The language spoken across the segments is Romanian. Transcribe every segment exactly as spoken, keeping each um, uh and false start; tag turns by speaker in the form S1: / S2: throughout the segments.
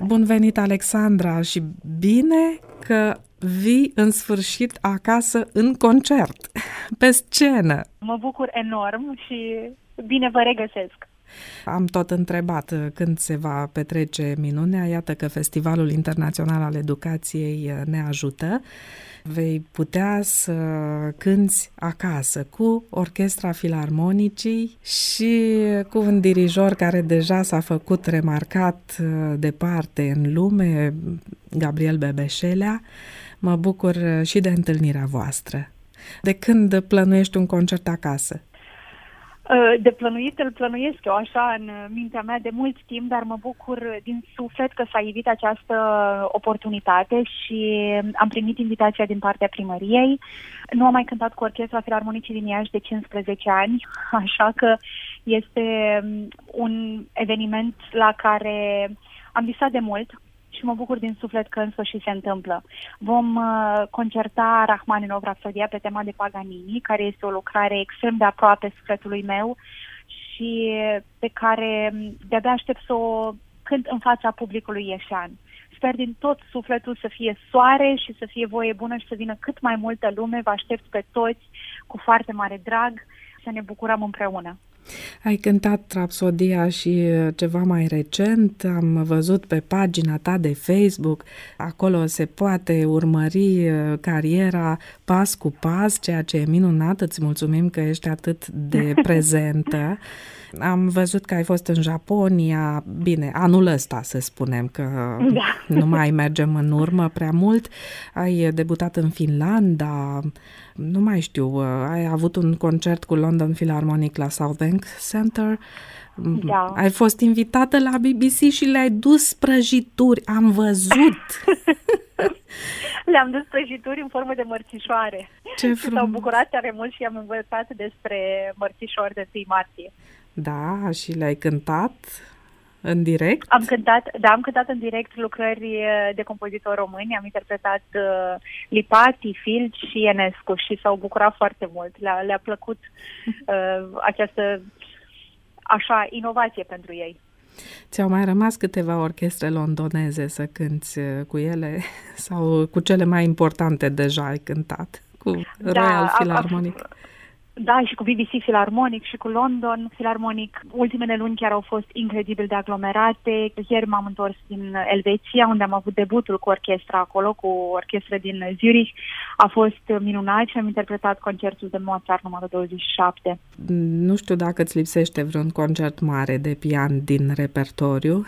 S1: Bun venit, Alexandra, și bine că vii în sfârșit acasă în concert, pe scenă.
S2: Mă bucur enorm și bine vă regăsesc.
S1: Am tot întrebat când se va petrece minunea, iată că Festivalul Internațional al Educației ne ajută. Vei putea să cânți acasă cu Orchestra Filarmonicii și cu un dirijor care deja s-a făcut remarcat departe în lume, Gabriel Bebeșelea. Mă bucur și de întâlnirea voastră. De când plănuiești un concert acasă?
S2: De plănuit îl plănuiesc eu așa în mintea mea de mult timp, dar mă bucur din suflet că s-a ivit această oportunitate și am primit invitația din partea primăriei. Nu am mai cântat cu Orchestra Filarmonicii din Iași de cincisprezece ani, așa că este un eveniment la care am visat de mult și mă bucur din suflet că în sfârșit se întâmplă. Vom uh, concerta Rachmaninov Rapsodia pe tema de Paganini, care este o lucrare extrem de aproape sufletului meu și pe care de-abia aștept să o cânt în fața publicului ieșean. Sper din tot sufletul să fie soare și să fie voie bună și să vină cât mai multă lume. Vă aștept pe toți cu foarte mare drag să ne bucurăm împreună.
S1: Ai cântat Rapsodia și ceva mai recent, am văzut pe pagina ta de Facebook, acolo se poate urmări cariera pas cu pas, ceea ce e minunat, îți mulțumim că ești atât de prezentă. Am văzut că ai fost în Japonia, bine, anul ăsta să spunem că
S2: da.
S1: Nu mai mergem în urmă prea mult. Ai debutat în Finlanda, nu mai știu, ai avut un concert cu London Philharmonic la Southbank Center.
S2: Da.
S1: Ai fost invitată la B B C și le-ai dus prăjituri, am văzut.
S2: Le-am dus prăjituri în formă de mărțișoare.
S1: Ce
S2: frumos! S-au bucurat tare mult și am învățat despre mărțișori de întâi martie.
S1: Da, și le-ai cântat în direct?
S2: Am cântat, da, am cântat în direct lucrări de compozitori români, am interpretat uh, Lipati, Filci și Ionescu și s-au bucurat foarte mult. Le-a, le-a plăcut uh, această așa inovație pentru ei.
S1: Ți-au mai rămas câteva orchestre londoneze să cânți cu ele sau cu cele mai importante deja ai cântat? Cu Royal
S2: da,
S1: Philharmonic?
S2: A, a, Da, și cu B B C Philharmonic și cu London Philharmonic. Ultimele luni chiar au fost incredibil de aglomerate. Ieri m-am întors din Elveția, unde am avut debutul cu orchestra acolo, cu orchestra din Zurich. A fost minunat și am interpretat concertul de Mozart numărul douăzeci și șapte.
S1: Nu știu dacă îți lipsește vreun concert mare de pian din repertoriu.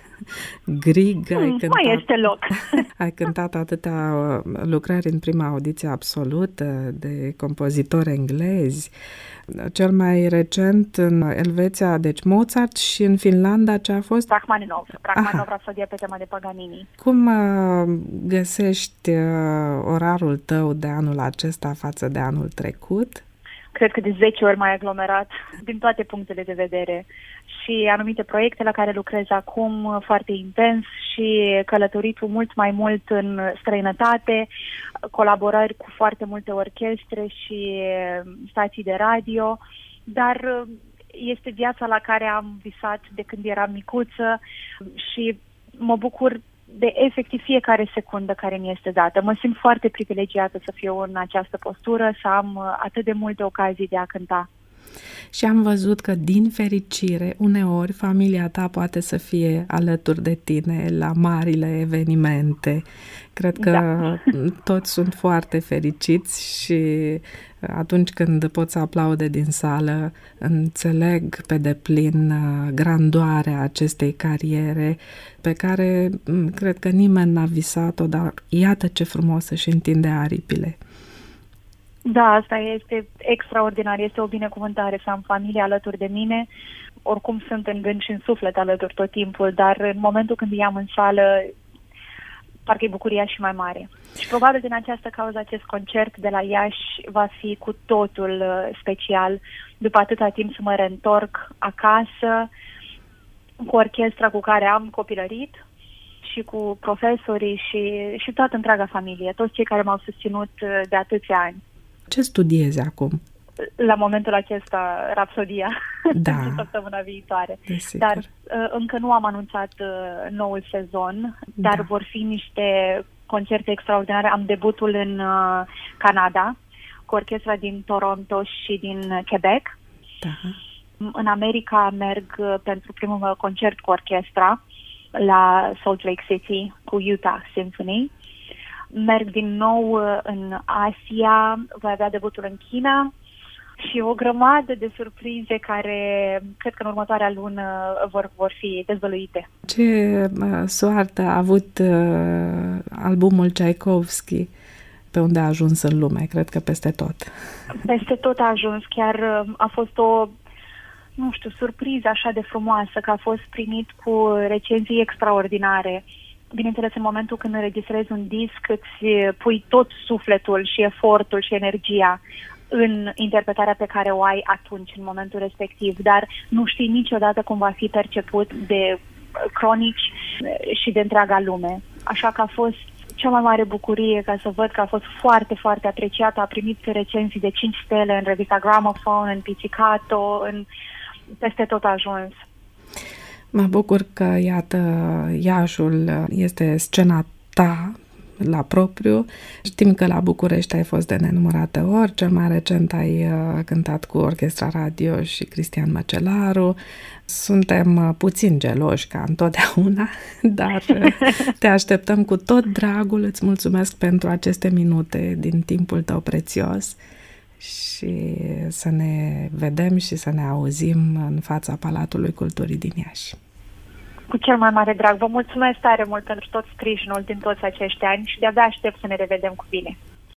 S1: Grieg, ai
S2: hmm,
S1: cântat,
S2: mai este loc.
S1: Ai cântat atâtea lucrări în prima audiție absolută de compozitori englezi. Cel mai recent în Elveția, deci Mozart, și în Finlanda ce a fost?
S2: Rachmaninov. Rachmaninov Rapsodia pe tema de Paganini.
S1: Cum uh, găsești uh, orarul tău de anul acesta față de anul trecut?
S2: Cred că de zece ori mai aglomerat din toate punctele de vedere și anumite proiecte la care lucrez acum foarte intens și călătoritul mult mai mult în străinătate, colaborări cu foarte multe orchestre și stații de radio, dar este viața la care am visat de când eram micuță și mă bucur de efectiv fiecare secundă care mi este dată. Mă simt foarte privilegiată să fiu în această postură, să am atât de multe ocazii de a cânta.
S1: Și am văzut că, din fericire, uneori familia ta poate să fie alături de tine la marile evenimente. Cred că da. Toți sunt foarte fericiți și atunci când pot să aplaude din sală, înțeleg pe deplin grandoarea acestei cariere pe care cred că nimeni n-a visat-o, dar iată ce frumos își întinde aripile.
S2: Da, asta este extraordinar, este o binecuvântare să am familie alături de mine. Oricum sunt în gând și în suflet alături tot timpul, dar în momentul când i-am în sală, parcă e bucuria și mai mare. Și probabil din această cauză acest concert de la Iași va fi cu totul special. După atâta timp să mă reîntorc acasă cu orchestra cu care am copilărit și cu profesorii și, și toată întreaga familie, toți cei care m-au susținut de atâția ani.
S1: Ce studiezi acum?
S2: La momentul acesta, Rapsodia.
S1: da.
S2: pentru săptămâna viitoare.
S1: Desigur.
S2: Dar uh, încă nu am anunțat uh, noul sezon, dar
S1: da. Vor
S2: fi niște concerte extraordinare. Am debutul în uh, Canada, cu orchestra din Toronto și din Quebec.
S1: Da.
S2: În America merg uh, pentru primul meu concert cu orchestra la Salt Lake City cu Utah Symphony. Merg din nou uh, în Asia, voi avea debutul în China și o grămadă de surprize care cred că în următoarea lună vor, vor fi dezvăluite.
S1: Ce uh, soartă a avut uh, albumul Tchaikovsky, pe unde a ajuns în lume? Cred că peste tot.
S2: Peste tot a ajuns. Chiar uh, a fost o, nu știu, surpriză așa de frumoasă, că a fost primit cu recenzii extraordinare. Bineînțeles, în momentul când înregistrezi un disc, îți pui tot sufletul și efortul și energia în interpretarea pe care o ai atunci, în momentul respectiv, dar nu știi niciodată cum va fi perceput de cronici și de întreaga lume. Așa că a fost cea mai mare bucurie ca să văd că a fost foarte, foarte apreciat. A primit recenzii de cinci stele în revista Gramophone, în Pizzicato, în... peste tot a ajuns.
S1: Mă bucur că, iată, Iașul este scena ta la propriu. Știm că la București ai fost de nenumărate ori. Cel mai recent ai cântat cu Orchestra Radio și Cristian Măcelaru. Suntem puțin geloși, ca întotdeauna, dar te așteptăm cu tot dragul. Îți mulțumesc pentru aceste minute din timpul tău prețios și să ne vedem și să ne auzim în fața Palatului Culturii din Iași.
S2: Cu cel mai mare drag. Vă mulțumesc tare mult pentru tot sprijinul din toți acești ani și de-abia aștept să ne revedem cu bine.